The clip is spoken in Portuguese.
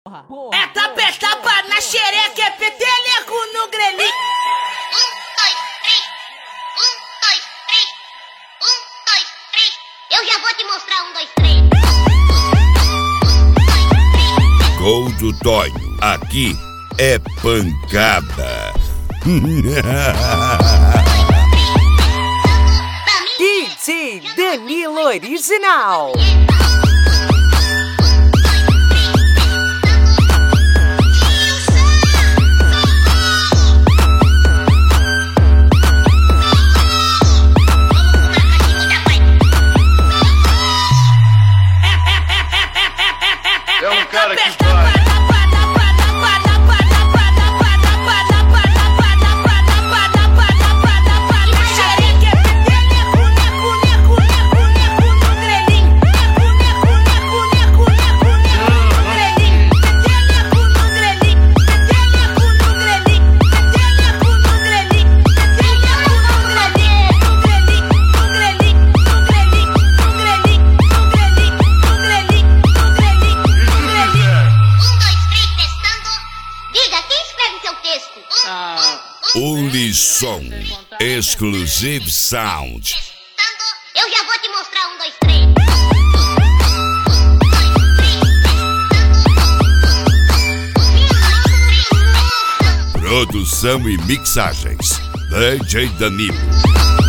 É tapa na xereca, é peteleco no grelhinho. 1, 2, 3. 1, 2, 3. Eu já vou te mostrar 1, 2, 3. Gol do Tonho, aqui é pancada. DJ Danilo Original. É um cara que Ulisson, Exclusive Sound. Eu já vou te mostrar 1, 2, 3. Produção e mixagens, DJ Danilo.